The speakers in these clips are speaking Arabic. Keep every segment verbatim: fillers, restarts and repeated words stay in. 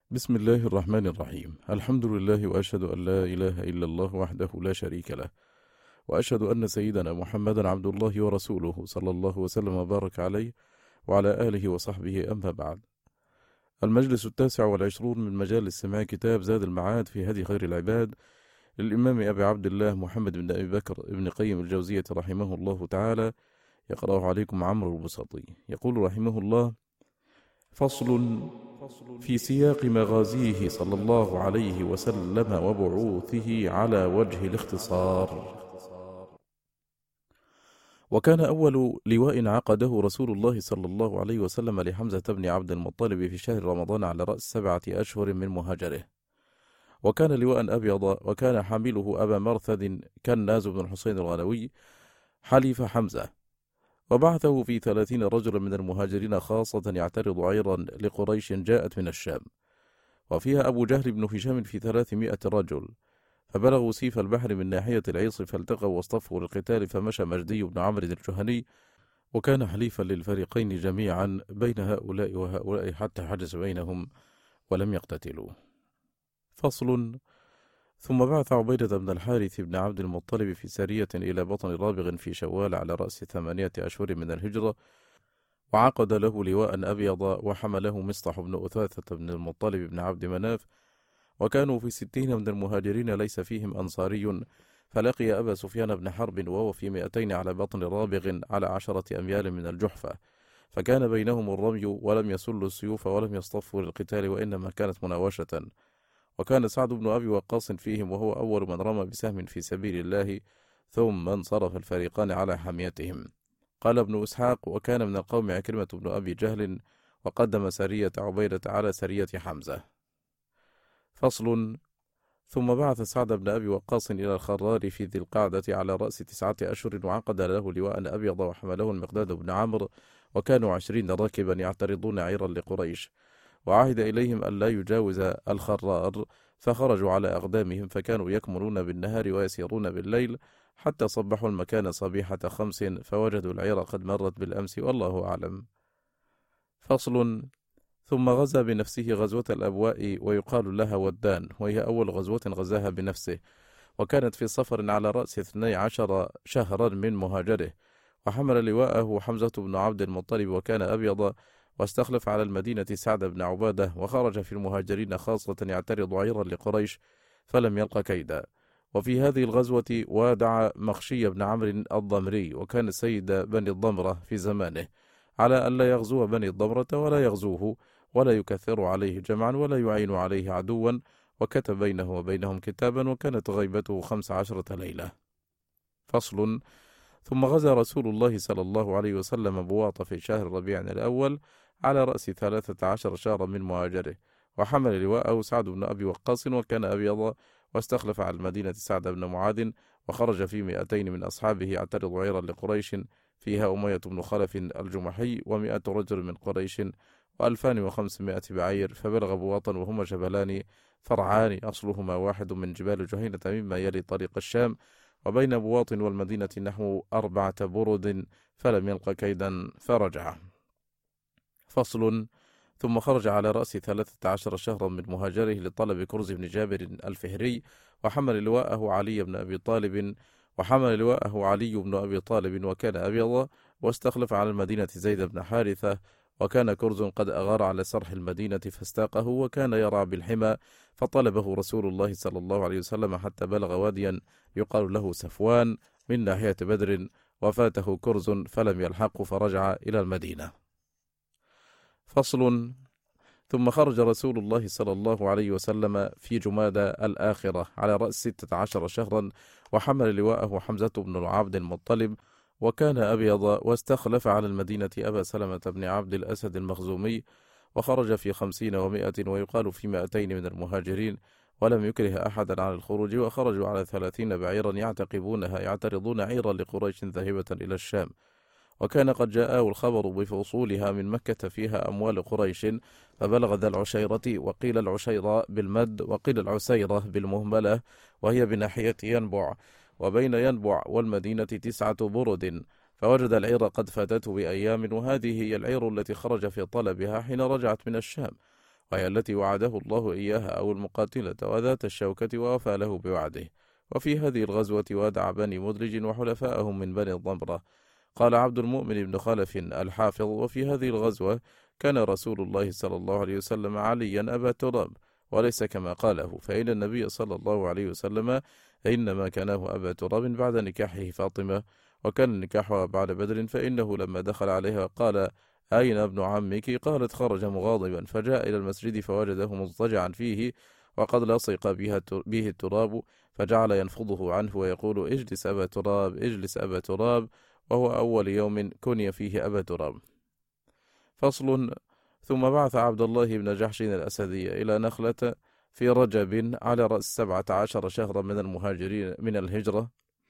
بسم الله الرحمن الرحيم. الحمد لله وأشهد أن لا إله إلا الله وحده لا شريك له، وأشهد أن سيدنا محمدا عبد الله ورسوله صلى الله وسلم وبارك عليه وعلى آله وصحبه، أما بعد. المجلس التاسع والعشرون من مجالس سماع كتاب زاد المعاد في هدي خير العباد للإمام أبي عبد الله محمد بن أبي بكر ابن قيم الجوزية رحمه الله تعالى، يقرأه عليكم عمرو البساطي. يقول رحمه الله: فصل في سياق مغازيه صلى الله عليه وسلم وبعوثه على وجه الاختصار. وكان أول لواء عقده رسول الله صلى الله عليه وسلم لحمزة بن عبد المطلب في شهر رمضان على رأس سبعة أشهر من مهاجره، وكان لواء أبيض، وكان حامله أبا مرثد كناز بن الحسين الغنوي حليف حمزة، وبعثه في ثلاثين رجلا من المهاجرين خاصة يعترض عيرا لقريش جاءت من الشام، وفيها أبو جهل بن هشام في ثلاثمائة رجل، فبلغوا سيف البحر من ناحية العيص فالتقوا واصطفوا للقتال، فمشى مجدي بن عمرو الجهني وكان حليفا للفريقين جميعا بين هؤلاء وهؤلاء حتى حجز بينهم ولم يقتتلوا. فصل: ثم بعث عبيدة بن الحارث بن عبد المطلب في سرية إلى بطن رابغ في شوال على رأس ثمانية أشهر من الهجرة، وعقد له لواء أبيض، وحمله مصطح بن أثاثة بن المطلب بن عبد مناف، وكانوا في ستين من المهاجرين ليس فيهم أنصاري، فلقي أبا سفيان بن حرب وهو في مئتين على بطن رابغ على عشرة أميال من الجحفة، فكان بينهم الرمي، ولم يسلوا السيوف ولم يصطفوا للقتال، وإنما كانت مناوشة. وكان سعد بن أبي وقاص فيهم، وهو أول من رمى بسهم في سبيل الله، ثم انصرف الفريقان على حميتهم. قال ابن إسحاق: وكان من القوم عكرمة بن أبي جهل، وقدم سرية عبيدة على سرية حمزة. فصل: ثم بعث سعد بن أبي وقاص إلى الخرار في ذي القعدة على رأس تسعة أشهر، وعقد له لواء أبيض، وحمله المقداد بن عمرو، وكانوا عشرين راكبا يعترضون عيرا لقريش، وعهد إليهم أن لا يجاوز الخرار، فخرجوا على أقدامهم، فكانوا يكمنون بالنهار ويسيرون بالليل حتى صبحوا المكان صبيحة خمس، فوجدوا العير قد مرت بالأمس، والله أعلم. فصل: ثم غزا بنفسه غزوة الأبواء، ويقال لها ودان، وهي أول غزوة غزاها بنفسه، وكانت في صفر على رأس اثني عشر شهرا من مهاجره، وحمل لواءه حمزة بن عبد المطلب، وكان أبيض، واستخلف على المدينة سعد بن عبادة، وخرج في المهاجرين خاصة يعترض عيرا لقريش، فلم يلق كيدا. وفي هذه الغزوة وادع مخشي بن عمرو الضمري، وكان سيد بني الضمرة في زمانه، على أن لا يغزو بني الضمرة ولا يغزوه، ولا يكثر عليه جمعا، ولا يعين عليه عدوا، وكتب بينه وبينهم كتابا، وكانت غيبته خمس عشرة ليلة. فصل: ثم غزا رسول الله صلى الله عليه وسلم بواط في شهر ربيع الأول على رأس ثلاثة عشر شهرا من مهاجره، وحمل لواءه سعد بن أبي وقاص، وكان أبيض، واستخلف على المدينة سعد بن معاذ، وخرج في مئتين من أصحابه يعترض عيرا لقريش، فيها أمية بن خلف الجمحي ومئة رجل من قريش، وألفان وخمسمائة بعير، فبلغ بواطا وهما جبلان فرعان أصلهما واحد من جبال جهينة مما يلي طريق الشام، وبين بواط والمدينة نحو أربعة برد، فلم يلق كيدا فرجع. فصل: ثم خرج على رأس ثلاثة عشر شهرا من مهاجره لطلب كرز بن جابر الفهري، وحمل لواءه علي بن أبي طالب وحمل لواءه علي بن أبي طالب وكان أبيض، واستخلف على المدينة زيد بن حارثة، وكان كرز قد أغار على سرح المدينة فاستاقه، وكان يرعى بالحمى، فطلبه رسول الله صلى الله عليه وسلم حتى بلغ واديا يقال له سفوان من ناحية بدر، وفاته كرز فلم يلحقه، فرجع إلى المدينة. فصل: ثم خرج رسول الله صلى الله عليه وسلم في جمادى الآخرة على رأس ستة عشر شهرا، وحمل لواءه حمزة بن عبد المطلب، وكان أبيض، واستخلف على المدينة أبا سلمة بن عبد الأسد المخزومي، وخرج في خمسين ومائة، ويقال في مائتين من المهاجرين، ولم يكره أحدا على الخروج، وخرجوا على ثلاثين بعيرا يعتقبونها يعترضون عيرا لقريش ذاهبة إلى الشام، وكان قد جاءه الخبر بفصولها من مكة فيها أموال قريش، فبلغ ذا العشيرة، وقيل العشيرة بالمد، وقيل العسيرة بالمهملة، وهي بناحية ينبع، وبين ينبع والمدينة تسعة برد، فوجد العير قد فاتته بأيام، وهذه هي العير التي خرج في طلبها حين رجعت من الشام، وهي التي وعده الله إياها أو المقاتلة وذات الشوكة ووفى له بوعده. وفي هذه الغزوة وادع بني مدلج وحلفاءهم من بني الضمرة. قال عبد المؤمن بن خلف الحافظ: وفي هذه الغزوة كان رسول الله صلى الله عليه وسلم عليا أبا تراب، وليس كما قاله، فإن النبي صلى الله عليه وسلم إنما كانه أبا تراب بعد نكاحه فاطمة، وكان نكاحها بعد بدر، فإنه لما دخل عليها قال: أين ابن عمك؟ قالت: خرج مغاضبا، فجاء إلى المسجد فوجده مضطجعا فيه وقد لصق به التراب، فجعل ينفضه عنه ويقول: اجلس أبا تراب، اجلس أبا تراب، وهو أول يوم كني فيه أبا تراب. فصل. ثم بعث عبد الله بن جحش الأسدي إلى نخلة في رجب على رأس سبعة عشر شهرا من المهاجرين من الهجرة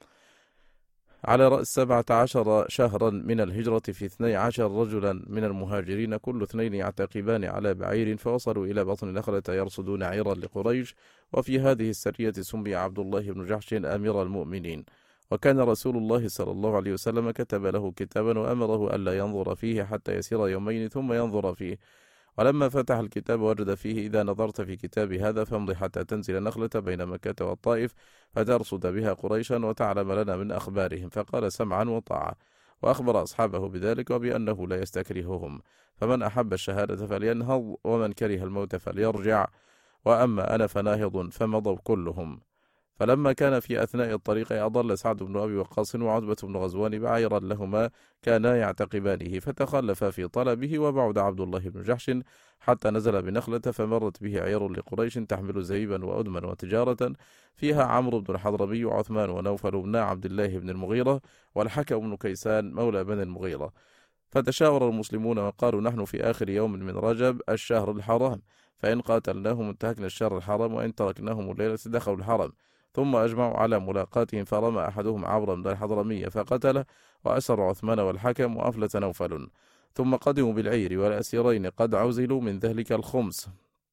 على رأس سبعة عشر شهرا من الهجرة في اثني عشر رجلا من المهاجرين، كل اثنين يعتقبان على بعير، فوصلوا إلى بطن نخلة يرصدون عيرا لقريش. وفي هذه السرية سمي عبد الله بن جحش أمير المؤمنين. وكان رسول الله صلى الله عليه وسلم كتب له كتابا وأمره ألا ينظر فيه حتى يسير يومين ثم ينظر فيه. ولما فتح الكتاب وجد فيه: إذا نظرت في كتاب هذا فامضي حتى تنزل نخلة بين مكة والطائف فترصد بها قريشا وتعلم لنا من أخبارهم. فقال: سمعا وطاعة. وأخبر أصحابه بذلك وبأنه لا يستكرههم، فمن أحب الشهادة فلينهض، ومن كره الموت فليرجع، وأما أنا فناهض. فمضوا كلهم. فلما كان في أثناء الطريق أضل سعد بن أبي وقاص وعتبة بن غزوان بعيرا لهما كانا يعتقبانه، فتخلفا في طلبه، وبعد عبد الله بن جحش حتى نزل بنخلة، فمرت به عير لقريش تحمل زبيبا وأدما وتجارة، فيها عمرو بن الحضرمي وعثمان ونوفل بن عبد الله بن المغيرة والحكم بن كيسان مولى بن المغيرة. فتشاور المسلمون وقالوا: نحن في آخر يوم من رجب الشهر الحرام، فإن قاتلناهم انتهكنا الشهر الحرام، وإن تركناهم الليلة دخلوا الحرم. ثم أجمعوا على ملاقاتهم، فرمى أحدهم عمرو بن الحضرمي فقتله، وأسر عثمان والحكم وأفلت نوفل. ثم قدموا بالعير والأسيرين قد عزلوا من ذلك الخمس،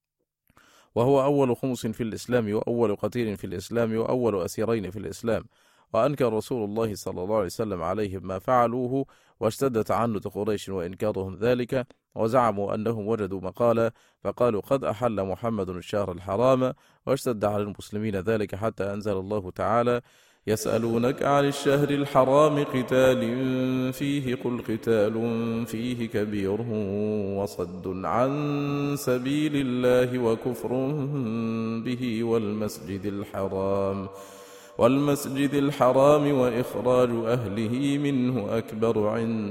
وهو أول خمس في الإسلام، وأول قتيل في الإسلام، وأول أسيرين في الإسلام. وأنكر رسول الله صلى الله عليه وسلم عليهم ما فعلوه، واشتد تعنت قريش وإنكارهم ذلك، وزعموا أنهم وجدوا مقالا، فقالوا: قد أحل محمد الشهر الحرام، واشتد على المسلمين ذلك حتى أنزل الله تعالى: يسألونك عن الشهر الحرام قتال فيه قل قتال فيه كبير وصد عن سبيل الله وكفر به والمسجد الحرام والمسجد الحرام وإخراج أهله منه أكبر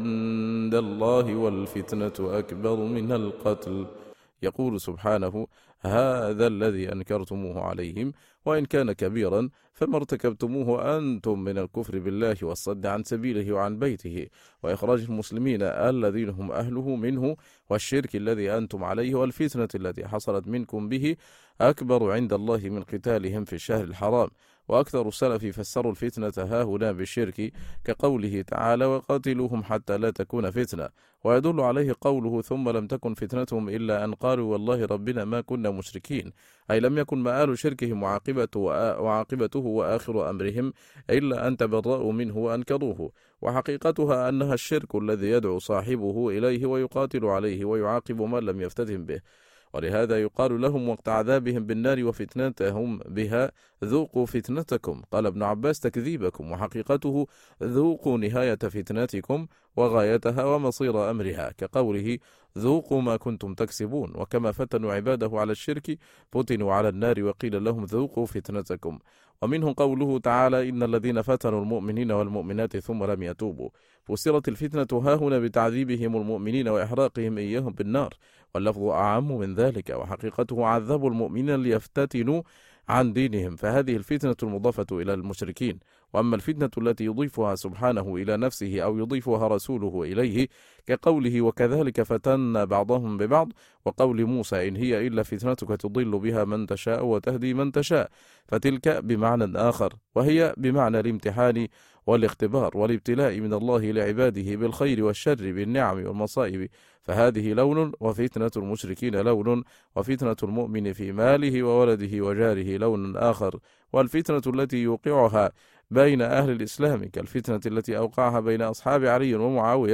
عند الله والفتنة أكبر من القتل. يقول سبحانه: هذا الذي أنكرتموه عليهم، وإن كان كبيرا فما ارتكبتموه أنتم من الكفر بالله والصد عن سبيله وعن بيته، وإخراج المسلمين الذين هم أهله منه، والشرك الذي أنتم عليه، والفتنة التي حصلت منكم به أكبر عند الله من قتالهم في الشهر الحرام. وأكثر السلف فسروا الفتنة هاهنا بالشرك، كقوله تعالى: وقاتلوهم حتى لا تكون فتنة. ويدل عليه قوله: ثم لم تكن فتنتهم إلا أن قالوا والله ربنا ما كنا مشركين، أي لم يكن مآل شركهم وعاقبته, وعاقبته وآخر أمرهم إلا أن تبرأوا منه وأنكروه. وحقيقتها أنها الشرك الذي يدعو صاحبه إليه ويقاتل عليه ويعاقب من لم يفتتن به. ولهذا يقال لهم وقت عذابهم بالنار وفتنتهم بها: ذوقوا فتنتكم. قال ابن عباس: تكذيبكم. وحقيقته: ذوقوا نهاية فتنتكم وغايتها ومصير أمرها، كقوله: ذوقوا ما كنتم تكسبون. وكما فتنوا عباده على الشرك فتنوا على النار وقيل لهم ذوقوا فتنتكم. ومنه قوله تعالى: إن الذين فتنوا المؤمنين والمؤمنات ثم لم يتوبوا. فسرت الفتنة هاهنا بتعذيبهم المؤمنين وإحراقهم إياهم بالنار، واللفظ أعم من ذلك. وحقيقته: عذبوا المؤمنين ليفتتنوا عن دينهم، فهذه الفتنة المضافة إلى المشركين. وأما الفتنة التي يضيفها سبحانه إلى نفسه أو يضيفها رسوله إليه، كقوله: وكذلك فتنا بعضهم ببعض، وقول موسى: إن هي إلا فتنتك تضل بها من تشاء وتهدي من تشاء، فتلك بمعنى آخر، وهي بمعنى الامتحان والاختبار والابتلاء من الله لعباده بالخير والشر بالنعم والمصائب، فهذه لون، وفتنة المشركين لون، وفتنة المؤمن في ماله وولده وجاره لون آخر. والفتنة التي يوقعها بين أهل الإسلام كالفتنة التي أوقعها بين أصحاب علي ومعاوية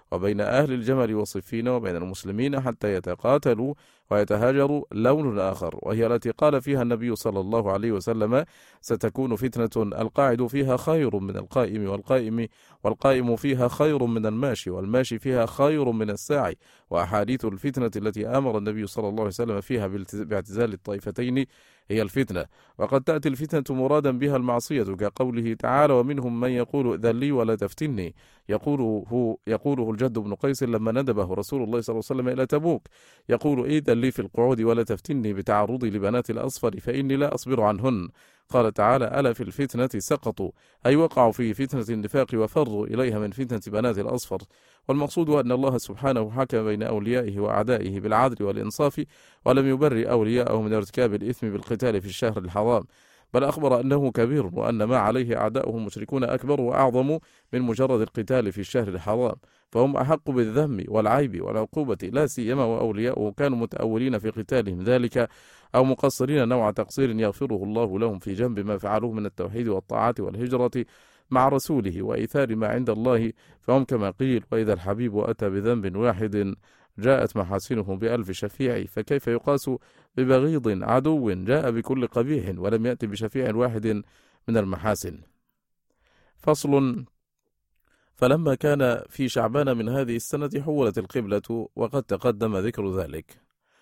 وبين أهل الجمل وصفين وبين المسلمين حتى يتقاتلوا ويتهاجروا لون آخر، وهي التي قال فيها النبي صلى الله عليه وسلم: ستكون فتنة القاعد فيها خير من القائم، والقائم والقائم فيها خير من الماشي، والماشي فيها خير من الساعي. وأحاديث الفتنة التي أمر النبي صلى الله عليه وسلم فيها باعتزال الطائفتين هي الفتنة. وقد تأتي الفتنة مرادا بها المعصية، كقوله تعالى: ومنهم من يقول ائذن لي ولا تفتني، يقوله, يقوله الجد بن قيس لما ندبه رسول الله صلى الله عليه وسلم إلى تبوك، يقول: ائذن لي في القعود ولا تفتني بتعرضي لبنات الأصفر فإني لا أصبر عنهن. قال تعالى: ألا في الفتنة سقطوا، أي وقعوا في فتنة النفاق وفروا إليها من فتنة بنات الأصفر. والمقصود أن الله سبحانه حكم بين أوليائه وأعدائه بالعدل والإنصاف، ولم يبرئ أولياءه من ارتكاب الإثم بالقتال في الشهر الحرام، بل أخبر أنه كبير، وأن ما عليه أعداؤه المشركون أكبر وأعظم من مجرد القتال في الشهر الحرام، فهم أحق بالذم والعيب والعقوبة، لا سيما وأولياؤه كانوا متأولين في قتالهم ذلك أو مقصرين نوع تقصير يغفره الله لهم في جنب ما فعلوه من التوحيد والطاعات والهجرة مع رسوله وإيثار ما عند الله، فهم كما قيل: وإذا الحبيب أتى بذنب واحد جاءت محاسنه بألف شفيع، فكيف يقاس ببغيض عدو جاء بكل قبيح ولم يأتي بشفيع واحد من المحاسن. فصل: فلما كان في شعبان من هذه السنة حولت القبلة، وقد تقدم ذكر ذلك.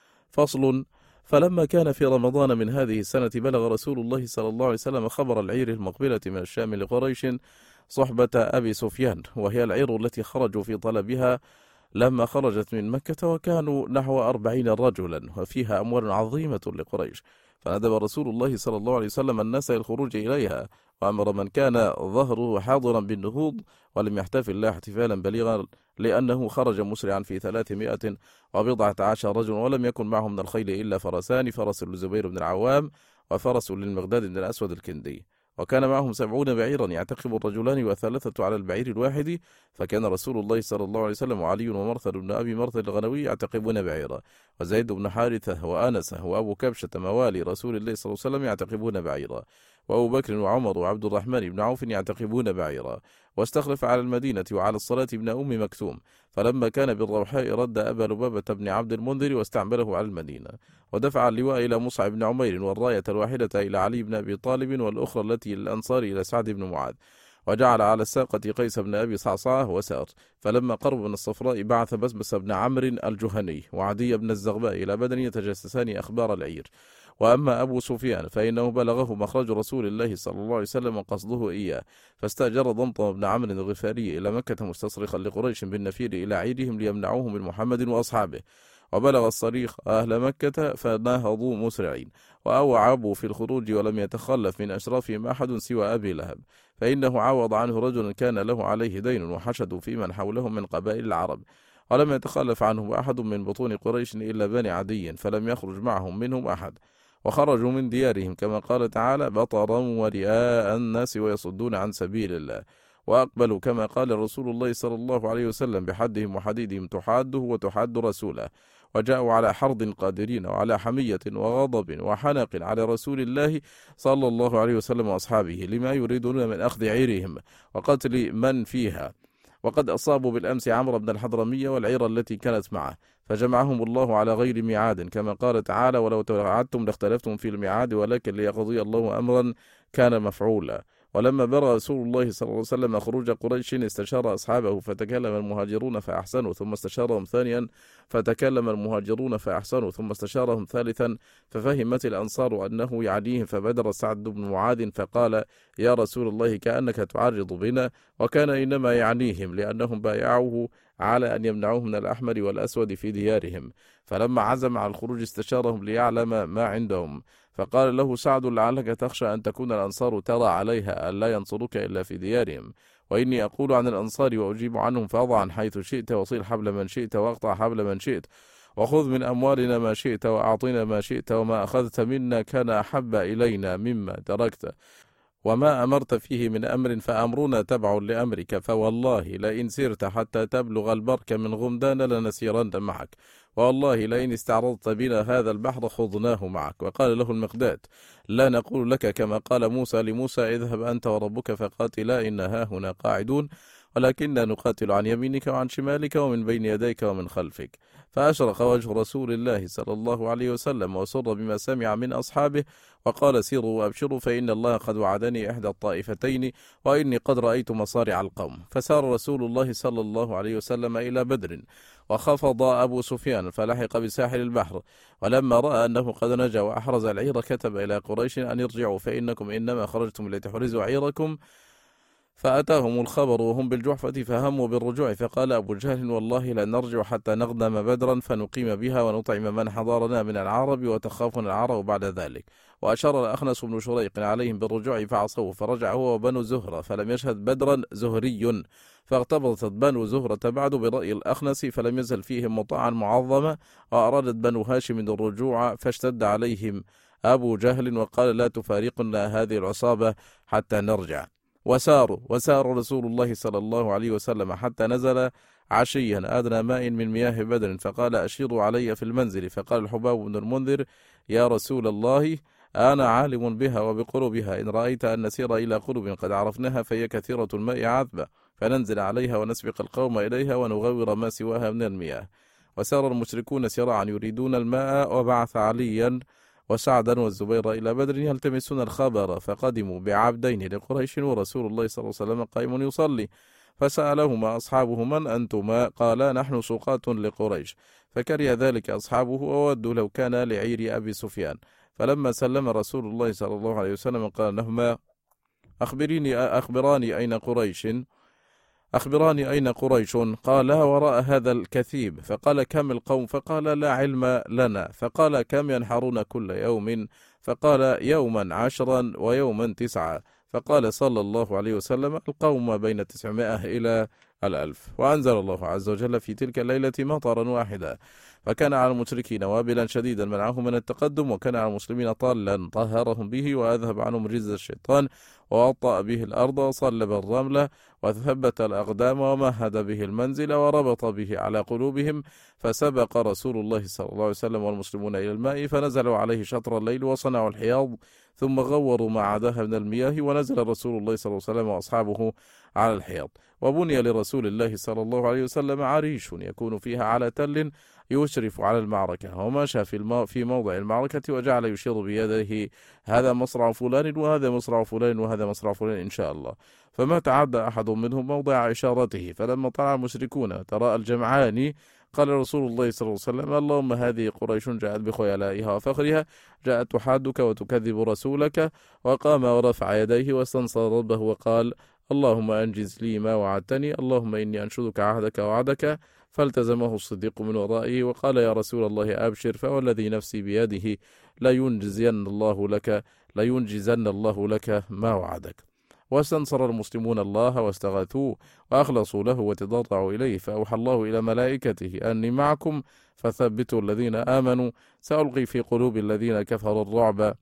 فصل: فلما كان في رمضان من هذه السنة بلغ رسول الله صلى الله عليه وسلم خبر العير المقبلة من الشام لقريش صحبة أبي سفيان، وهي العير التي خرجوا في طلبها لما خرجت من مكة، وكانوا نحو أربعين رجلا، وفيها أموال عظيمة لقريش، فندب رسول الله صلى الله عليه وسلم الناس للخروج إليها، وأمر من كان ظهره حاضرا بالنهوض ولم يحتفل لا احتفالا بليغا، لأنه خرج مسرعا في ثلاثمائة وبضعة عشر رجل، ولم يكن معهم من الخيل إلا فرسان، فرس للزبير بن العوام وفرس للمقداد بن الأسود الكندي، وكان معهم سبعون بعيرا يعتقب الرجلان وثلاثة على البعير الواحد، فكان رسول الله صلى الله عليه وسلم وعلي ومرثد بن أبي مرثد الغنوي يعتقبون بعيرا، وزيد بن حارثة وأنس وأبو كبشة موالي رسول الله صلى الله عليه وسلم يعتقبون بعيرا، وأبو بكر وعمر وعبد الرحمن بن عوف يعتقبون بعيرا، واستخلف على المدينة وعلى الصلاة ابن أم مكتوم، فلما كان بالروحاء رد أبا لبابة بن عبد المنذر واستعمله على المدينة، ودفع اللواء إلى مصعب بن عمير، والراية الواحدة إلى علي بن أبي طالب، والأخرى التي للأنصار إلى سعد بن معاذ، وجعل على الساقة قيس بن أبي صعصعة وسار، فلما قرب من الصفراء بعث بسبس بن عمرو الجهني وعدي بن الزغباء إلى بدن يتجسسان أخبار العير. وأما أبو سفيان فإنه بلغه مخرج رسول الله صلى الله عليه وسلم وقصده إياه، فاستأجر ضمطم بن عمرو الغفاري إلى مكة مستصرخا لقريش بالنفير إلى عيدهم ليمنعوه من محمد وأصحابه، وبلغ الصريخ أهل مكة فناهضوا مسرعين، وأوعبوا في الخروج، ولم يتخلف من أشرافهم أحد سوى أبي لهب، فإنه عوض عنه رجل كان له عليه دين، وحشدوا في من حولهم من قبائل العرب، ولم يتخلف عنه أحد من بطون قريش إلا بني عدي، فلم يخرج معهم منهم أحد، وخرجوا من ديارهم كما قال تعالى: بطرا ورئاء الناس ويصدون عن سبيل الله، وأقبلوا كما قال رسول الله صلى الله عليه وسلم: بحدهم وحديدهم تحاده وتحاد رسوله، وجاءوا على حرض قادرين، وعلى حمية وغضب وحنق على رسول الله صلى الله عليه وسلم وأصحابه، لما يريدون من أخذ عيرهم وقتل من فيها، وقد أصابوا بالأمس عمرو بن الحضرمية والعير التي كانت معه، فجمعهم الله على غير ميعاد كما قال تعالى: ولو توعدتم لاختلفتم في الميعاد ولكن ليقضي الله أمرا كان مفعولا. ولما برأ رسول الله صلى الله عليه وسلم خروج قريش استشار أصحابه فتكلم المهاجرون فأحسنوا، ثم استشارهم ثانيا فتكلم المهاجرون فأحسنوا، ثم استشارهم ثالثا ففهمت الأنصار أنه يعنيهم، فبدر سعد بن معاذ فقال: يا رسول الله كأنك تعرض بنا، وكان إنما يعنيهم لأنهم بايعوه على أن يمنعوه من الأحمر والأسود في ديارهم، فلما عزم على الخروج استشارهم ليعلم ما عندهم، فقال له سعد: لعلك تخشى أن تكون الأنصار ترى عليها أن لا ينصرك إلا في ديارهم، وإني أقول عن الأنصار وأجيب عنهم، فأضع عن حيث شئت، وصيل حبل من شئت، واقطع حبل من شئت، وخذ من أموالنا ما شئت، وأعطنا ما شئت، وما أخذت منا كان أحب إلينا مما تركت، وما أمرت فيه من أمر فأمرنا تبع لأمرك، فوالله لئن سرت حتى تبلغ البرك من غمدان لنسيرن معك، والله لئن استعرضت بنا هذا البحر خضناه معك. وقال له المقداد: لا نقول لك كما قال موسى لموسى: اذهب أنت وربك فقاتلا إن هاهنا قاعدون، ولكننا نقاتل عن يمينك وعن شمالك ومن بين يديك ومن خلفك. فأشرق وجه رسول الله صلى الله عليه وسلم وسر بما سمع من أصحابه، وقال: سيروا وأبشروا، فإن الله قد وعدني إحدى الطائفتين، وإني قد رأيت مصارع القوم. فسار رسول الله صلى الله عليه وسلم إلى بدر، وخفض أبو سفيان فلحق بساحل البحر، ولما رأى أنه قد نجا وأحرز العير كتب إلى قريش أن يرجعوا، فإنكم إنما خرجتم لتحرزوا عيركم. فأتاهم الخبر وهم بالجحفة فهموا بالرجوع، فقال أبو جهل: والله لا نرجع حتى نغنم بدرا فنقيم بها ونطعم من حضرنا من العرب وتخافنا العرب بعد ذلك. وأشار الأخنس بن شريق عليهم بالرجوع فعصوه، فرجع هو وبنو زهرة، فلم يشهد بدرا زهري، فاغتبطت بنو زهرة بعد برأي الأخنس، فلم يزل فيهم مطاعا معظمة. وأرادت بنو هاشم الرجوع، فاشتد عليهم أبو جهل وقال: لا تفارقنا هذه العصابة حتى نرجع. وساروا وسار رسول الله صلى الله عليه وسلم حتى نزل عشيا أدنى ماء من مياه بدر، فقال: أشيروا علي في المنزل. فقال الحباب بن المنذر: يا رسول الله، أنا عالم بها وبقربها، إن رأيت أن نسير إلى قرب قد عرفناها فهي كثيرة الماء عذبة، فننزل عليها ونسبق القوم إليها ونغور ما سواها من المياه. وسار المشركون سراعا يريدون الماء، وبعث عليا وسعدا والزبير إلى بدر يلتمسون الخبر، فقدموا بعبدين لقريش ورسول الله صلى الله عليه وسلم قائم يصلي، فسألهما أصحابه: من أنتما؟ قالا: نحن سوقات لقريش. فكره ذلك أصحابه وودوا لو كان لعير أبي سفيان. فلما سلم رسول الله صلى الله عليه وسلم قال لهما: أخبريني أخبراني أين قريش أخبراني أين قريش؟ قالا: وراء هذا الكثيب. فقال: كم القوم؟ فقال: لا علم لنا. فقال: كم ينحرون كل يوم؟ فقال: يوما عشرا ويوما تسعة. فقال صلى الله عليه وسلم: القوم بين تسعمائة إلى الألف. وأنزل الله عز وجل في تلك الليلة مطرا واحدا، فكان على المشركين وابلا شديدا منعهم من التقدم، وكان على المسلمين طالا طهرهم به وأذهب عنهم رجز الشيطان، ووطأ به الأرض وصلب الرمل وثبت الأقدام ومهد به المنزل وربط به على قلوبهم. فسبق رسول الله صلى الله عليه وسلم والمسلمون إلى الماء، فنزلوا عليه شطر الليل وصنعوا الحياض، ثم غوروا ما عداها من المياه، ونزل رسول الله صلى الله عليه وسلم وأصحابه على الحياض. وبني لرسول الله صلى الله عليه وسلم عريش يكون فيها على تل يشرف على المعركة، ومشى في, المو... في موضع المعركة وجعل يشير بيده: هذا مصرع فلان وهذا مصرع فلان وهذا مصرع فلان إن شاء الله. فما تعدى أحد منهم موضع إشارته. فلما طلع المشركون تراءى الجمعان قال رسول الله صلى الله عليه وسلم: اللهم هذه قريش جاءت بخيلائها وفخرها، جاءت تحادك وتكذب رسولك. وقام ورفع يديه واستنصر ربه وقال: اللهم أنجز لي ما وعدتني، اللهم إني أنشدك عهدك وعدك. فالتزمه الصديق من ورائه وقال: يا رسول الله أبشر، فوالذي نفسي بيده لا ينجزن الله لك لا ينجزن الله لك ما وعدك. واستنصر المسلمون الله واستغاثوه وأخلصوا له وتضرعوا إليه، فأوحى الله إلى ملائكته: أني معكم فثبتوا الذين آمنوا، سألقي في قلوب الذين كفروا الرعب.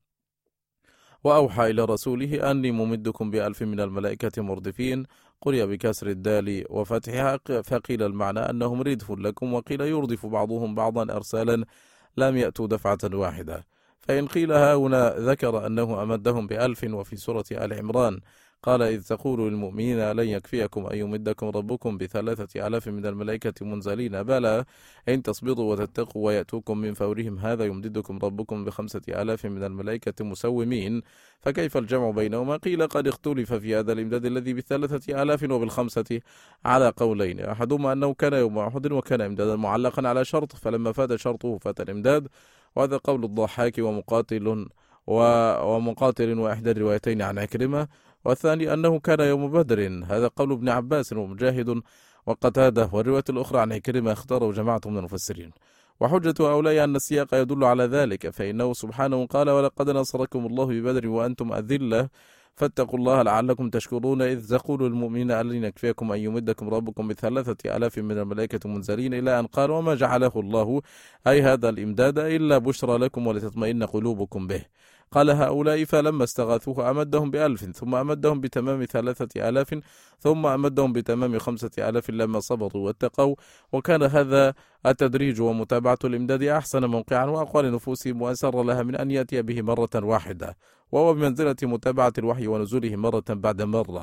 وأوحى إلى رسوله: أني ممدكم بألف من الملائكة مردفين. قرئ بكسر الدال وفتحها، فقيل المعنى أنهم ردف لكم، وقيل يردف بعضهم بعضا أرسالا لم يأتوا دفعة واحدة. فإن قيل ها هنا ذكر أنه أمدهم بألف، وفي سورة آل عمران قال: إذ تقول للمؤمنين لن يكفيكم أن يمدكم ربكم بثلاثة آلاف من الملائكة منزلين، بلى إن تصبروا وتتقوا ويأتوكم من فورهم هذا يمددكم ربكم بخمسة آلاف من الملائكة مسومين. فكيف الجمع بينهما؟ قيل قد اختلف في هذا الإمداد الذي بالثلاثة آلاف وبالخمسة على قولين، أحدهما أنه كان يوم أحد وكان إمدادا معلقا على شرط، فلما فات شرطه فات الإمداد، وهذا قول الضحاك ومقاتل ومقاتل وإحدى الروايتين عن عكرمة. والثاني أنه كان يوم بدر، هذا قول ابن عباس ومجاهد وقتادة. والرواية الأخرى عن عكرمة اختاره جماعة من المفسرين. وحجة هؤلاء أن السياق يدل على ذلك، فإنه سبحانه قال: ولقد نصركم الله ببدر وأنتم أذلة فاتقوا الله لعلكم تشكرون، إذ تقول المؤمنين ألن يكفيكم أن يمدكم ربكم بثلاثة آلاف من الملائكة منزلين، إلى أن قال: وما جعله الله أي هذا الإمداد إلا بشرى لكم ولتطمئن قلوبكم به. قال هؤلاء: فلما استغاثوه أمدهم بألف، ثم أمدهم بتمام ثلاثة آلاف، ثم أمدهم بتمام خمسة آلاف لما صبروا واتقوا. وكان هذا التدريج ومتابعة الإمداد أحسن موقعا وأقوى لنفوسهم وأسر لها من أن يأتي به مرة واحدة، وهو بمنزلة متابعة الوحي ونزوله مرة بعد مرة.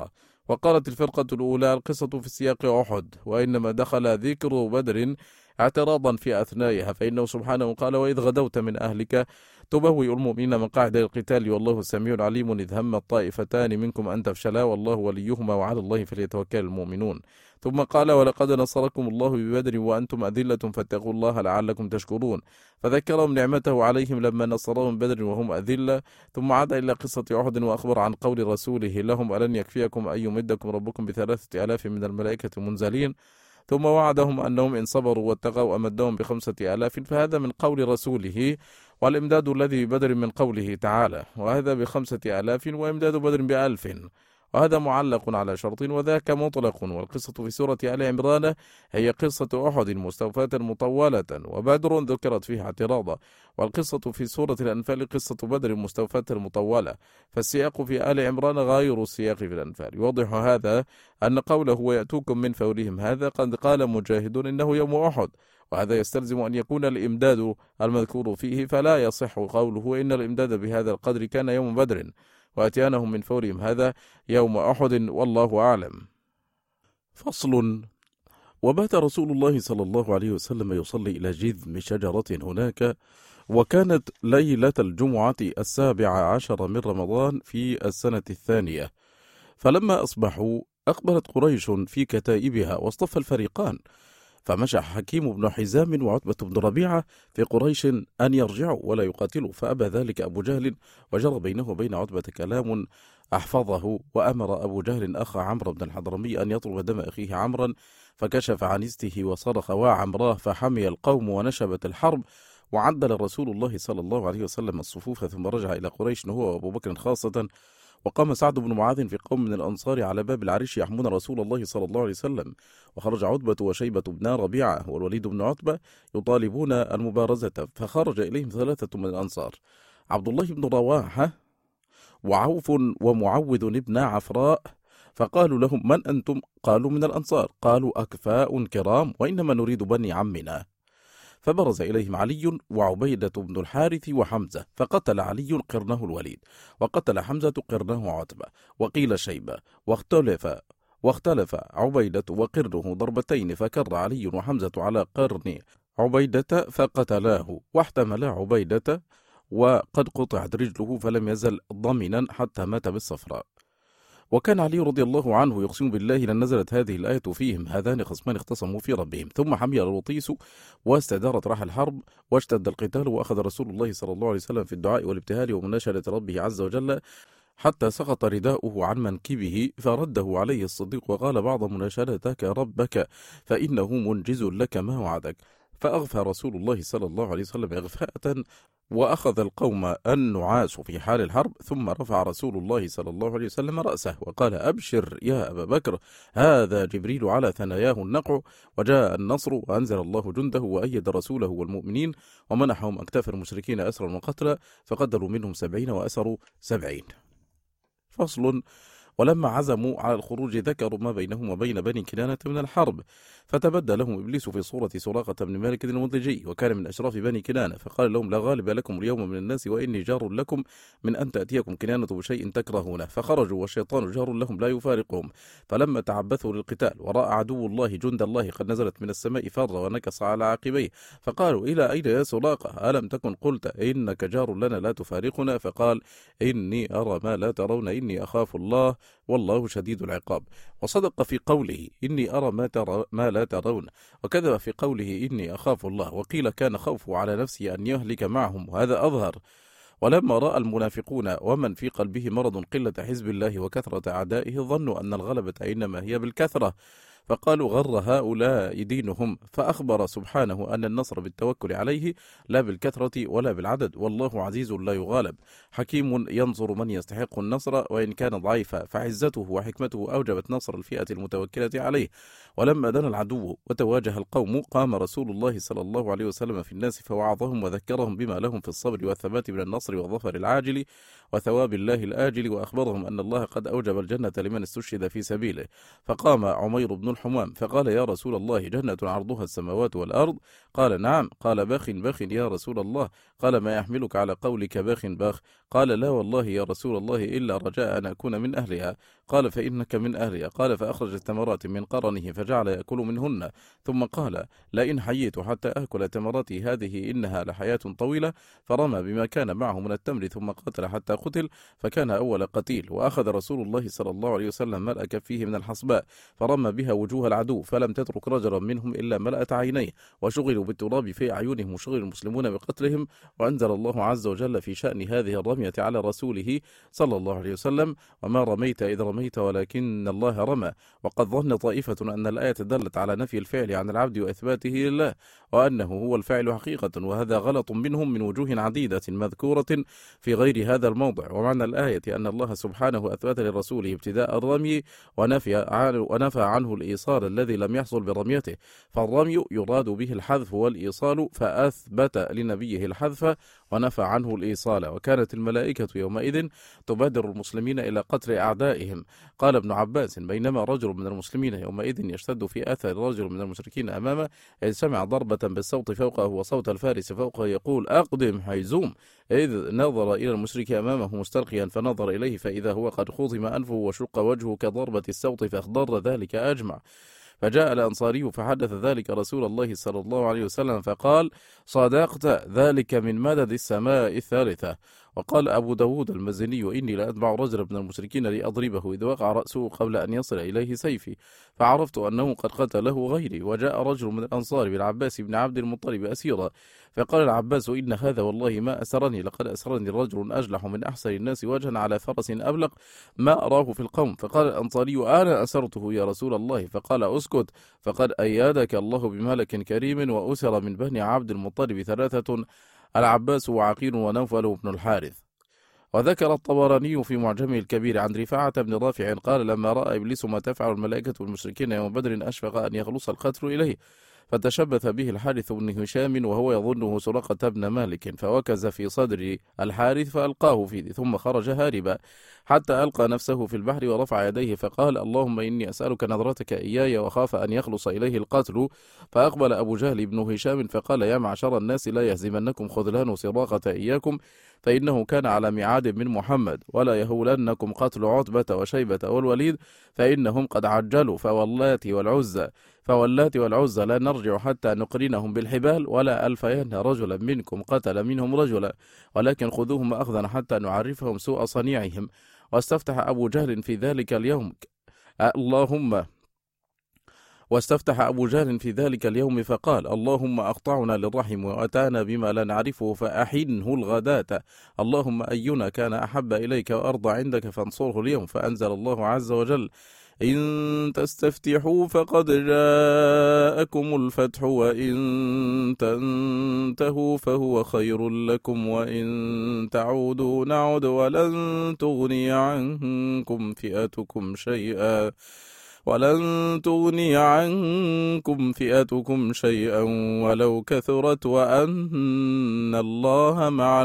وقالت الفرقة الأولى: القصة في سياق أحد، وإنما دخل ذكر بدر اعتراضا في أثنائها، فإنه سبحانه قال: وإذ غدوت من أهلك تبوئ المؤمنين مقاعد القتال والله سميع عليم، إذ هم الطائفتان منكم أن تفشلا والله وليهما وعلى الله فليتوكل المؤمنون. ثم قال: ولقد نصركم الله ببدر وأنتم أذلة فاتقوا الله لعلكم تشكرون، فذكرهم نعمته عليهم لما نصرهم بدر وهم أذلة. ثم عاد إلى قصة أحد وأخبر عن قول رسوله لهم: ألن يكفيكم أن يمدكم ربكم بثلاثة آلاف من الملائكة منزلين. ثم وعدهم أنهم إن صبروا واتقوا أمدهم بخمسة آلاف، فهذا من قول رسوله، والإمداد الذي ببدر من قوله تعالى، وهذا بخمسة آلاف وإمداد بدر بألف، وهذا معلق على شرط وذاك مطلق. والقصة في سورة آل عمران هي قصة أحد مستوفاة مطولة، وبدر ذكرت فيها اعتراضا، والقصة في سورة الأنفال قصة بدر مستوفاة مطولة، فالسياق في آل عمران غير السياق في الأنفال. يوضح هذا أن قوله ويأتوكم من فورهم هذا قد قال مجاهد إنه يوم أحد، وهذا يستلزم أن يكون الإمداد المذكور فيه، فلا يصح قوله إن الإمداد بهذا القدر كان يوم بدر وأتيانهم من فورهم هذا يوم أحد، والله أعلم. فصل. وبات رسول الله صلى الله عليه وسلم يصلي إلى جذم شجرة هناك، وكانت ليلة الجمعة السابع عشر من رمضان في السنة الثانية. فلما أصبحوا أقبلت قريش في كتائبها واصطف الفريقان، فمشى حكيم بن حزام وعتبة بن ربيعة في قريش أن يرجعوا ولا يقاتلوا، فأبى ذلك أبو جهل، وجرى بينه وبين عتبة كلام أحفظه، وأمر أبو جهل أخ عمرو بن الحضرمي أن يطلب دم أخيه عمرا، فكشف عن استه وصرخ وعمراه، فحمي القوم ونشبت الحرب، وعدل رسول الله صلى الله عليه وسلم الصفوف، ثم رجع إلى قريش هو وأبو بكر خاصة. وقام سعد بن معاذ في قوم من الأنصار على باب العريش يحمون رسول الله صلى الله عليه وسلم، وخرج عتبة وشيبة بن ربيعة والوليد بن عتبة يطالبون المبارزة، فخرج إليهم ثلاثة من الأنصار: عبد الله بن رواحة وعوف ومعوذ بن عفراء، فقالوا لهم: من أنتم؟ قالوا: من الأنصار. قالوا: أكفاء كرام، وإنما نريد بني عمنا. فبرز إليهم علي وعبيدة بن الحارث وحمزة، فقتل علي قرنه الوليد، وقتل حمزة قرنه عتبة، وقيل شيبة، واختلف واختلف عبيدة وقرنه ضربتين، فكر علي وحمزة على قرن عبيدة فقتلاه، واحتملا عبيدة وقد قطعت رجله، فلم يزل ضمنا حتى مات بالصفراء. وكان علي رضي الله عنه يقسم بالله لن نزلت هذه الآية فيهم هذان خصمان اختصموا في ربهم. ثم حمي الوطيس واستدارت راح الحرب واشتد القتال، وأخذ رسول الله صلى الله عليه وسلم في الدعاء والابتهال ومناشدة ربه عز وجل، حتى سقط رداؤه عن منكبه، فرده عليه الصديق وقال: بعض مناشدتك ربك فإنه منجز لك ما وعدك. فأغفى رسول الله صلى الله عليه وسلم إغفاءة، وأخذ القوم النعاس في حال الحرب، ثم رفع رسول الله صلى الله عليه وسلم رأسه وقال: أبشر يا أبا بكر، هذا جبريل على ثناياه النقع، وجاء النصر، وأنزل الله جنده وأيد رسوله والمؤمنين، ومنحهم أكتاف المشركين أسرا وقتلا، فقدروا منهم سبعين وأسروا سبعين. فصل. ولما عزموا على الخروج ذكروا ما بينهم وبين بني كنانة من الحرب، فتبدى لهم إبليس في صورة سراقة بن مالك المدلجي، وكان من أشراف بني كنانة، فقال لهم: لا غالب لكم اليوم من الناس، وإني جار لكم من أن تأتيكم كنانة بشيء تكرهونه. فخرجوا والشيطان جار لهم لا يفارقهم، فلما تعبثوا للقتال ورأى عدو الله جند الله قد نزلت من السماء فر ونكص على عقبيه، فقالوا: إلى أين يا سراقة؟ ألم تكن قلت إنك جار لنا لا تفارقنا؟ فقال: إني أرى ما لا ترون، إني أخاف الله والله شديد العقاب. وصدق في قوله: إني أرى ما, ترى ما لا ترون، وكذب في قوله: إني أخاف الله. وقيل كان خوفه على نفسه أن يهلك معهم، وهذا أظهر. ولما رأى المنافقون ومن في قلبه مرض قلة حزب الله وكثرة أعدائه، ظنوا أن الغلبة إنما هي بالكثرة، فقالوا: غر هؤلاء دينهم. فأخبر سبحانه أن النصر بالتوكل عليه لا بالكثرة ولا بالعدد، والله عزيز لا يغالب، حكيم ينصر من يستحق النصر وإن كان ضعيفا، فعزته وحكمته أوجبت نصر الفئة المتوكلة عليه. ولما دنا العدو وتواجه القوم، قام رسول الله صلى الله عليه وسلم في الناس فوعظهم وذكرهم بما لهم في الصبر والثبات من النصر والظفر العاجل وثواب الله الآجل، وأخبرهم أن الله قد أوجب الجنة لمن استشهد في سبيله. فقام عمير بن الحمام فقال: يا رسول الله، جنة عرضها السماوات والأرض؟ قال: نعم. قال: باخ باخ يا رسول الله؟ قال: ما يحملك على قولك باخ باخ؟ قال: لا والله يا رسول الله، إلا رجاء أن أكون من أهلها. قال فإنك من أهلها. قال فأخرج التمرات من قرنه فجعل يأكل منهن، ثم قال لئن حييت حتى أكل تمراتي هذه إنها لحياة طويلة، فرمى بما كان معه من التمر ثم قتل حتى قتل، فكان أول قتيل. وأخذ رسول الله صلى الله عليه وسلم ملأ كفيه من الحصباء فرمى بها وجوه العدو، فلم تترك رجلا منهم إلا ملأت عينيه، وشغلوا بالتراب في أعينهم وشغل المسلمون بقتلهم. وأنزل الله عز وجل في شأن هذه الرمية على رسوله صلى الله عليه وسلم: وما رميت إذ رميت ولكن الله رمى. وقد ظن طائفة أن الآية دلت على نفي الفعل عن العبد وإثباته لله، وأنه هو الفاعل حقيقة، وهذا غلط منهم من وجوه عديدة مذكورة في غير هذا الموضع. ومعنى الآية أن الله سبحانه أثبت لرسوله ابتداء الرمي ونفي عنه, ونفى عنه الإيصال الذي لم يحصل برميته، فالرمي يراد به الحذف والإيصال، فأثبت لنبيه الحذف ونفى عنه الإيصال. وكانت الملائكة يومئذ تبادر المسلمين إلى قتل أعدائهم. قال ابن عباس: بينما رجل من المسلمين يومئذ يشتد في أثر رجل من المشركين أمامه، إذ سمع ضربة بالصوت فوقه وصوت الفارس فوقه يقول: أقدم حيزوم، إذ نظر إلى المشرك أمامه مستلقيا فنظر إليه فإذا هو قد خضم أنفه وشق وجهه كضربة الصوت فاخضر ذلك أجمع. فجاء الأنصاري فحدث ذلك رسول الله صلى الله عليه وسلم فقال: صدقت، ذلك من مدد السماء الثالثة. وقال أبو داود المزني: إني لأتبع رجلا من المشركين لأضربه، إذ وقع رأسه قبل أن يصل إليه سيفي، فعرفت أنه قد قتله غيري. وجاء رجل من الأنصار بالعباس بن عبد المطلب أسيرا، فقال العباس: إن هذا والله ما أسرني، لقد أسرني رجل أجلح من أحسن الناس وجها على فرس أبلق ما أراه في القوم. فقال الأنصاري: أنا أسرته يا رسول الله. فقال: أسكت، فقد أيدك الله بملك كريم. وأسر من بني عبد المطلب ثلاثة: العباس وعقيل ونوفل بن الحارث. وذكر الطبراني في معجمه الكبير عن رفاعة بن رافع قال: لما رأى إبليس ما تفعل الملائكة والمشركين يوم بدر أشفق أن يخلص القتل إليه، فتشبث به الحارث بن هشام وهو يظنه سرقة بن مالك، فوكز في صدر الحارث فألقاه فيه، ثم خرج هاربا حتى ألقى نفسه في البحر ورفع يديه فقال: اللهم إني أسألك نظرتك إياي وخاف أن يخلص إليه القتل. فأقبل أبو جهل بن هشام فقال: يا معشر الناس، لا يهزمنكم خذلان سراقة إياكم، فإنه كان على ميعاد من محمد، ولا يهولنكم قتل عتبة وشيبة والوليد، فإنهم قد عجلوا، فواللات والعزى فواللات والعزى لا نرجع حتى نقرنهم بالحبال، ولا ألفين رجلا منكم قتل منهم رجلا، ولكن خذوهم أخذا حتى نعرفهم سوء صنيعهم. واستفتح أبو جهل في ذلك اليوم اللهم واستفتح أبو جهل في ذلك اليوم فقال: اللهم أقطعنا للرحم وأتانا بما لا نعرفه فأحنه الغداة، اللهم أينا كان أحب إليك وأرضى عندك فانصره اليوم. فأنزل الله عز وجل: إن تستفتحوا فقد جاءكم الفتح، وإن تنتهوا فهو خير لكم، وإن تعودوا نعد ولن تغني عنكم فئتكم شيئا ولن تغني عنكم فئتكم شيئا ولو كثرت، وأن الله مع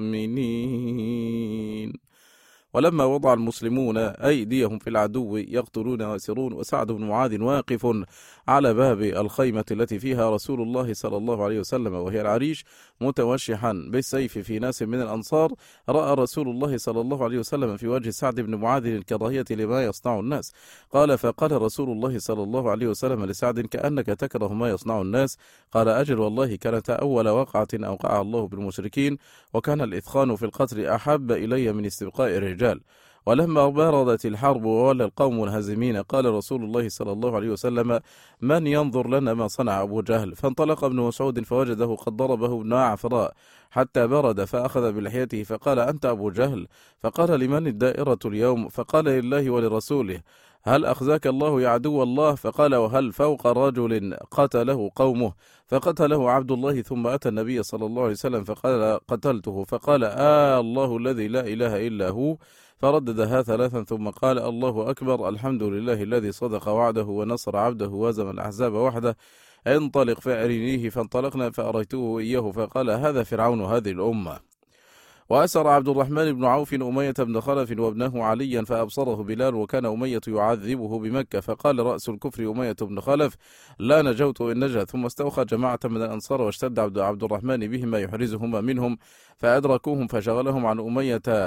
المؤمنين. ولما وضع المسلمون أيديهم في العدو يقتلون ويسرون، وسعد بن معاذ واقف على باب الخيمة التي فيها رسول الله صلى الله عليه وسلم وهي العريش متوشحا بالسيف في ناس من الأنصار، رأى رسول الله صلى الله عليه وسلم في وجه سعد بن معاذ الكراهية لما يصنع الناس. قال فقال رسول الله صلى الله عليه وسلم لسعد: كأنك تكره ما يصنع الناس. قال: أجل والله، كانت أول وقعة أوقعها الله بالمشركين، وكان الإثخان في القتل أحب إلي من استبقاء الرجال. ولما بردت الحرب وولى القوم الهزمين، قال رسول الله صلى الله عليه وسلم: من ينظر لنا ما صنع أبو جهل؟ فانطلق ابن مسعود فوجده قد ضربه ابن عفراء حتى برد، فأخذ بلحيته فقال: أنت أبو جهل؟ فقال: لمن الدائرة اليوم؟ فقال: لله ولرسوله. هل أخزاك الله يا عدو الله؟ فقال: وهل فوق رجل قتله قومه؟ فقتله عبد الله، ثم أتى النبي صلى الله عليه وسلم فقال: قتلته. فقال: آه الله الذي لا إله إلا هو. فرددها ثلاثا ثم قال: الله أكبر، الحمد لله الذي صدق وعده ونصر عبده وهزم الأحزاب وحده، انطلق فأرنيه. فانطلقنا فأريته إياه فقال: هذا فرعون هذه الأمة. وأسر عبد الرحمن بن عوف أمية بن خلف وابنه عليا فأبصره بلال، وكان أمية يعذبه بمكة، فقال رأس الكفر أمية بن خلف: لا نجوت إن نجا. ثم استوخى جماعة من الأنصار واشتد عبد الرحمن بهم يحرزهما منهم، فأدركوهم فشغلهم عن أمية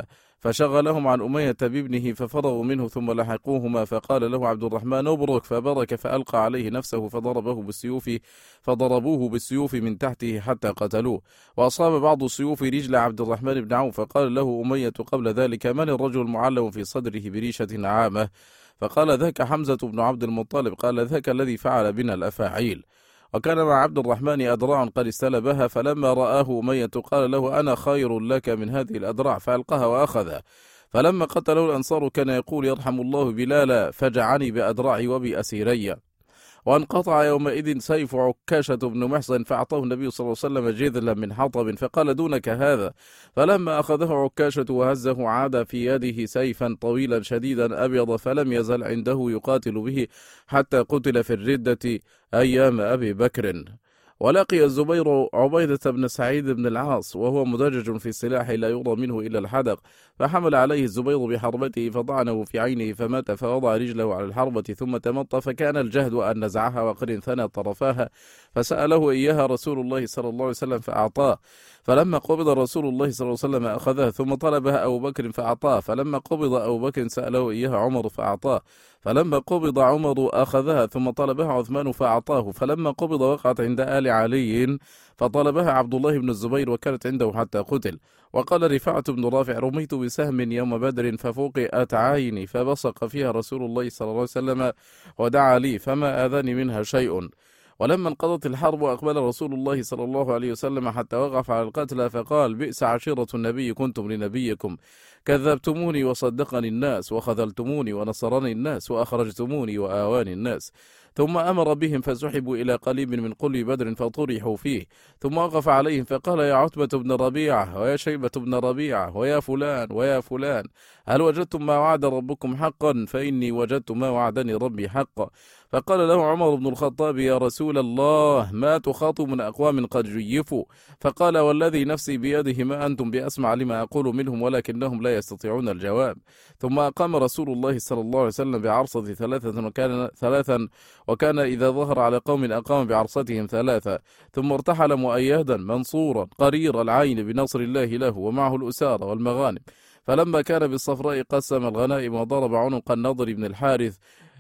فشغلهم عن أمية بابنه ففرغوا منه ثم لحقوهما، فقال له عبد الرحمن ابرك، فبرك فألقى عليه نفسه فضربه بالسيوف فضربوه بالسيوف من تحته حتى قتلوه، وأصاب بعض السيوف رجل عبد الرحمن بن عوف، فقال له أمية قبل ذلك: من الرجل المعلم في صدره بريشة عامة؟ فقال: ذاك حمزة بن عبد المطلب. قال: ذاك الذي فعل بنا الأفاعيل. وكان مع عبد الرحمن أدراع قد استلبها، فلما رآه أمية قال له: أنا خير لك من هذه الأدراع، فألقاها وأخذها. فلما قتله الأنصار كان يقول: يرحم الله بلالا فجعني بأدراعي وبأسيري. وانقطع يومئذ سيف عكاشة بن محصن، فأعطاه النبي صلى الله عليه وسلم جذلا من حطب، فقال: دونك هذا. فلما أخذه عكاشة وهزه عاد في يده سيفا طويلا شديدا أبيض، فلم يزل عنده يقاتل به حتى قتل في الردة أيام أبي بكر. ولقي الزبير عبيدة بن سعيد بن العاص وهو مدجج في سلاح لا يرى منه إلا الحدق، فحمل عليه الزبير بحربته فطعنه في عينه فمات، فوضع رجله على الحربة ثم تمط، فكان الجهد أن نزعها وقد انثنى طرفاها، فسأله إياها رسول الله صلى الله عليه وسلم فأعطاه. فلما قبض رسول الله صلى الله عليه وسلم أخذها، ثم طلبها أبو بكر فأعطاه. فلما قبض أبو بكر سأله إياها عمر فأعطاه. فلما قبض عمر أخذها، ثم طلبها عثمان فأعطاه. فلما قبض وقعت عند آل علي، فطلبها عبد الله بن الزبير وكانت عنده حتى قتل. وقال رفاعة بن رافع: رميت بسهم يوم بدر ففوقئت عيني، فبصق فيها رسول الله صلى الله عليه وسلم ودعا لي، فما آذاني منها شيء. ولما انقضت الحرب أقبل رسول الله صلى الله عليه وسلم حتى وقف على القتلى، فقال: بئس عشيرة النبي كنتم لنبيكم، كذبتموني وصدقني الناس، وخذلتموني ونصرني الناس، وأخرجتموني وآواني الناس. ثم أمر بهم فسحبوا إلى قليب من قلب بدر فطرحوا فيه، ثم وقف عليهم فقال: يا عتبة بن ربيعة، ويا شيبة بن ربيعة، ويا فلان ويا فلان، هل وجدتم ما وعد ربكم حقا؟ فإني وجدت ما وعدني ربي حقا. فقال له عمر بن الخطاب: يا رسول الله، ما تخاطب من أقوام قد جيفوا؟ فقال: والذي نفسي بيده ما أنتم بأسمع لما أقول منهم، ولكنهم لا يستطيعون الجواب. ثم أقام رسول الله صلى الله عليه وسلم بعرصة ثلاثة وكان ثلاثا وكان إذا ظهر على قوم أقام بعرصتهم ثلاثة. ثم ارتحل مؤيدا منصورا قرير العين بنصر الله له، ومعه الأسارة والمغانم. فلما كان بالصفراء قسم الغنائم، وضرب عنق النضر بن الحارث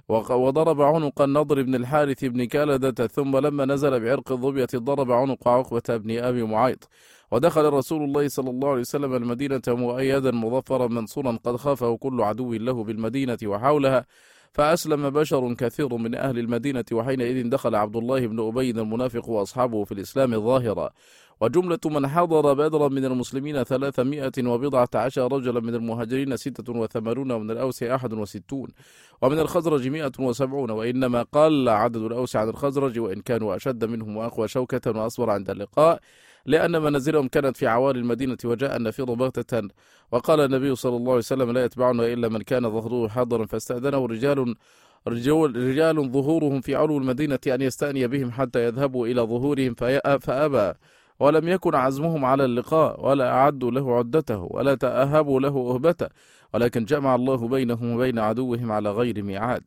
وضرب عنق النضر بن الحارث بن كالدة. ثم لما نزل بعرق الظبية ضرب عنق عقبة بن أبي معيط. ودخل رسول الله صلى الله عليه وسلم المدينة مؤيدا مظفرا منصورا، قد خافه كل عدو له بالمدينة وحولها. فأسلم بشر كثير من أهل المدينة، وحينئذ دخل عبد الله بن أبي المنافق وأصحابه في الإسلام ظاهرا. وجملة من حضر بدرا من المسلمين ثلاثمائة وبضعة عشر رجلا، من المهاجرين ستة وثمانون، ومن الأوس أحد وستون، ومن الخزرج مائة وسبعون. وإنما قل عدد الأوس عن الخزرج، وإن كانوا أشد منهم وأقوى شوكة وأصبر عند اللقاء، لأن منازلهم كانت في عوالي المدينة، وجاء النفير بغتة. وقال النبي صلى الله عليه وسلم: لا يتبعنا إلا من كان ظهره حاضرا. فاستأذنه رجال رجال, رجال ظهورهم في علو المدينة أن يستأني بهم حتى يذهبوا إلى ظهورهم، فأبى. ولم يكن عزمهم على اللقاء، ولا أعدوا له عدته، ولا تأهبوا له أهبته، ولكن جمع الله بينهم وبين عدوهم على غير ميعاد.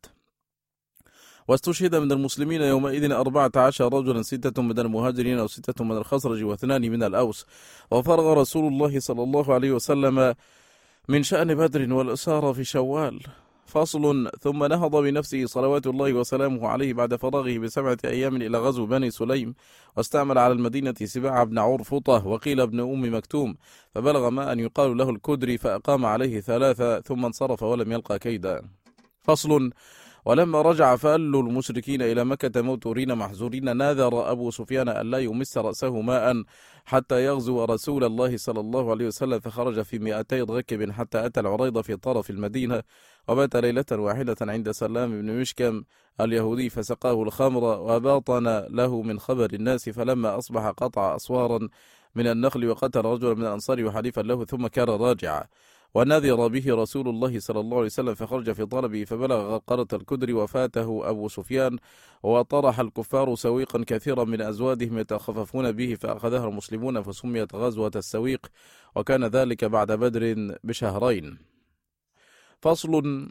واستشهد من المسلمين يومئذ أربعة عشر رجلا، ستة من المهاجرين وستة من الخزرج واثنان من الأوس. وفرغ رسول الله صلى الله عليه وسلم من شأن بدر والأسارى في شوال. فصل. ثم نهض بنفسه صلوات الله وسلامه عليه بعد فراغه بسبعة أيام إلى غزو بني سليم، واستعمل على المدينة سباع بن عرفطة وقيل ابن أم مكتوم، فبلغ ما أن يقال له الكدري، فأقام عليه ثلاثة ثم انصرف ولم يلقى كيدا. فصل. ولما رجع فأل المشركين إلى مكة موتورين محزورين، ناذر أبو سفيان أن لا يمس رأسه ماء حتى يغزو رسول الله صلى الله عليه وسلم، فخرج في مئتي ركب حتى أتى العريض في طرف المدينة، وبات ليلة واحدة عند سلام بن مشكم اليهودي، فسقاه الخمر وباطن له من خبر الناس. فلما أصبح قطع أسوارا من النخل وقتل رجلا من الأنصار وحليفا له، ثم كان راجعا. ونذر به رسول الله صلى الله عليه وسلم، فخرج في طلبه، فبلغ غرقرة الكدر وفاته أبو سفيان، وطرح الكفار سويقا كثيرا من أزوادهم يتخففون به، فأخذها المسلمون فسميت غزوة السويق، وكان ذلك بعد بدر بشهرين. فصل.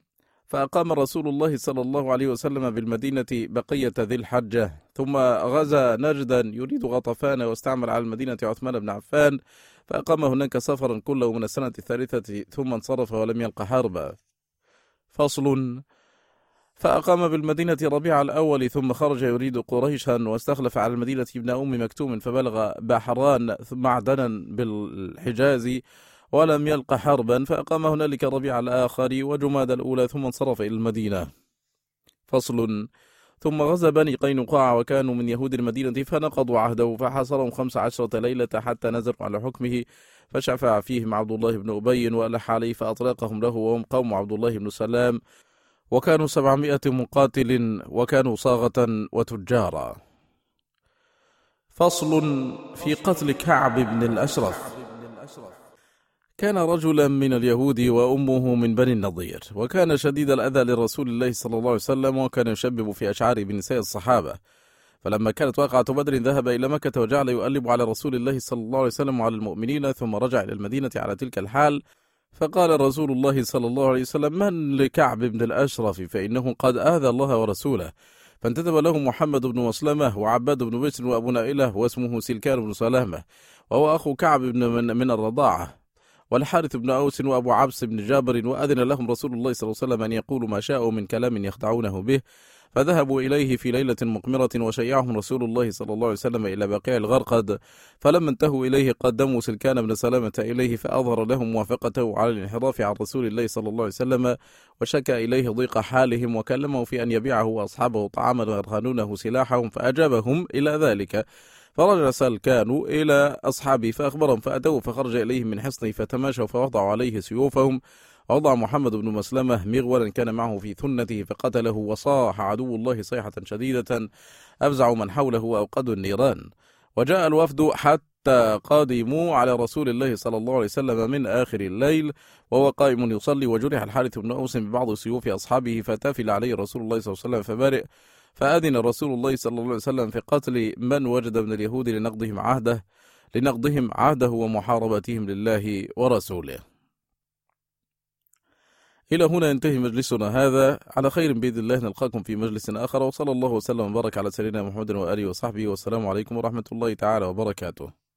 فأقام رسول الله صلى الله عليه وسلم بالمدينة بقية ذي الحجة، ثم غزا نجدا يريد غطفان، واستعمل على المدينة عثمان بن عفان، فأقام هناك سفرا كله من السنة الثالثة، ثم انصرف ولم يلق حربا. فصل. فأقام بالمدينة ربيع الأول، ثم خرج يريد قريشا، واستخلف على المدينة ابن أم مكتوم، فبلغ بحران ثم معدنا بالحجاز ولم يلق حربا، فأقام هنالك ربيع الآخر وجماد الأولى، ثم انصرف إلى المدينة. فصل. ثم غزا بني قينقاع، وكانوا من يهود المدينة، فنقضوا عهده، فحاصرهم خمس عشرة ليلة حتى نزلوا على حكمه، فشفع فيهم عبد الله بن أبي وألح عليه، فأطلقهم له، وهم قوم عبد الله بن سلام، وكانوا سبعمائة مقاتل، وكانوا صاغة وتجارا. فصل. في قتل كعب بن الأشرف. كان رجلا من اليهود، وأمه من بني النضير، وكان شديد الأذى لرسول الله صلى الله عليه وسلم، وكان يشبب في أشعار بنساء الصحابة. فلما كانت واقعة بدر ذهب إلى مكة، وجعل يؤلب على رسول الله صلى الله عليه وسلم وعلى المؤمنين، ثم رجع إلى المدينة على تلك الحال. فقال رسول الله صلى الله عليه وسلم: من لكعب بن الأشرف؟ فإنه قد آذى الله ورسوله. فانتدب له محمد بن مسلمة وعباد بن بشر وأبو نائلة، واسمه سلكان بن سلامة، وهو أخو كعب بن من, من الرضاعة، والحارث بن أوس وأبو عبس بن جابر، وأذن لهم رسول الله صلى الله عليه وسلم أن يقولوا ما شاءوا من كلام يخدعونه به. فذهبوا إليه في ليلة مقمرة، وشيعهم رسول الله صلى الله عليه وسلم إلى بقيع الغرقد. فلما انتهوا إليه قدموا سلكان بن سلامة إليه، فأظهر لهم موافقته على الانحراف عن رسول الله صلى الله عليه وسلم، وشكى إليه ضيق حالهم، وكلمه في أن يبيعه وأصحابه طعاما ويرهنونه سلاحهم، فأجابهم إلى ذلك. فرجع سلكان إلى أصحابه فأخبرهم، فأتوا فخرج إليهم من حصنه، فتماشوا فوضعوا عليه سيوفهم. ووضع محمد بن مسلمة مغولا كان معه في ثنته، فقتله، وصاح عدو الله صيحة شديدة أفزع من حوله وأوقدوا النيران. وجاء الوفد حتى قادموا على رسول الله صلى الله عليه وسلم من آخر الليل، وهو قائم يصلي، وجرح الحارث بن أوس ببعض سيوف أصحابه، فتافل عليه رسول الله صلى الله عليه وسلم فبرئ. فأذن رسول الله صلى الله عليه وسلم في قتل من وجد من اليهود لنقضهم عهده لنقضهم عهده ومحاربتهم لله ورسوله. إلى هنا ينتهي مجلسنا هذا، على خير بإذن الله نلقاكم في مجلس آخر، وصلى الله وسلم وبارك على سيدنا محمد وآله وصحبه، والسلام عليكم ورحمة الله تعالى وبركاته.